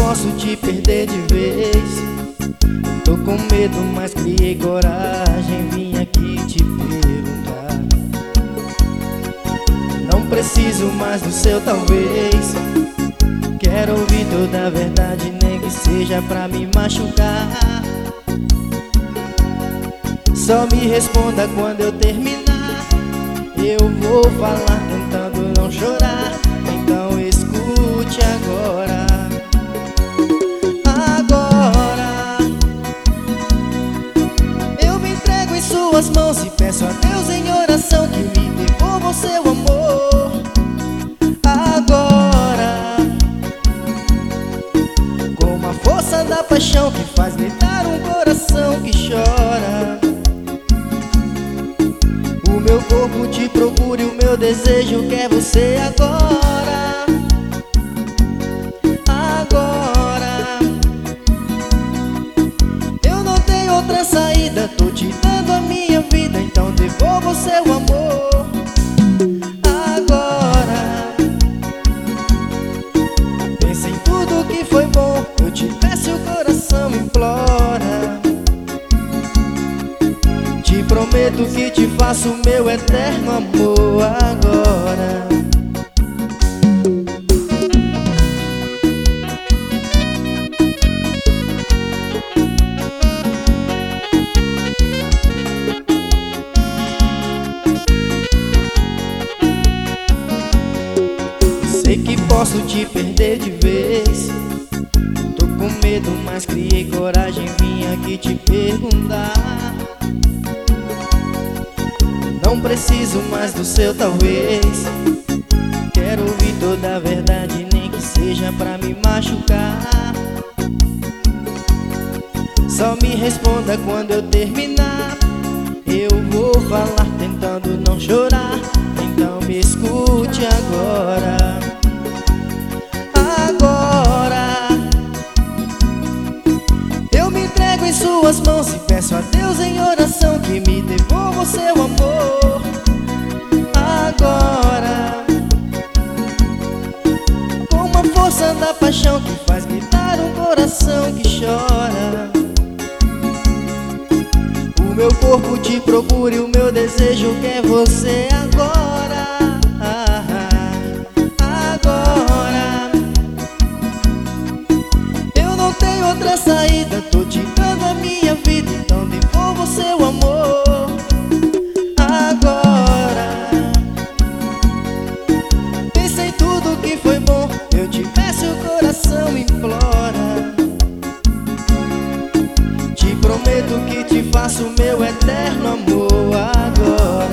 posso te perder de vez. Tô com medo, mas criei coragem, vim aqui te perguntar. Não preciso mais do seu talvez. Quero ouvir toda a verdade, nem que seja pra me machucar. Só me responda quando eu terminar. Eu vou falar tentando não chorar. Então escute agora. Agora eu me entrego em suas mãos e peço a Deus em oração que me devolva o seu amor. Agora, com a força da paixão que faz gritar um coração que chora. O meu corpo te procura e o meu desejo quer você agora. Agora eu não tenho outra saída, tô te dando a minha vida, então devolva o seu amor. Agora pensa em tudo que foi bom, eu te peço, o coração implora. Te prometo que te faço meu eterno amor agora. Sei que posso te perder de vez. Tô com medo, mas criei coragem, vim aqui te perguntar. Não preciso mais do seu talvez. Quero ouvir toda a verdade, nem que seja pra me machucar. Só me responda quando eu terminar. Eu vou falar tentando não chorar. Então me escute agora. Agora eu me entrego em suas mãos e peço a Deus em oração que me devolva o seu amor. Agora, com a força da paixão que faz gritar um coração que chora. O meu corpo te procura e o meu desejo quer você agora. Agora eu não tenho outra saída, tô te dando a minha vida, então devolva o seu amor. Agora pensa em tudo que foi bom, eu te peço, o coração implora. Te prometo que te faço meu eterno amor agora.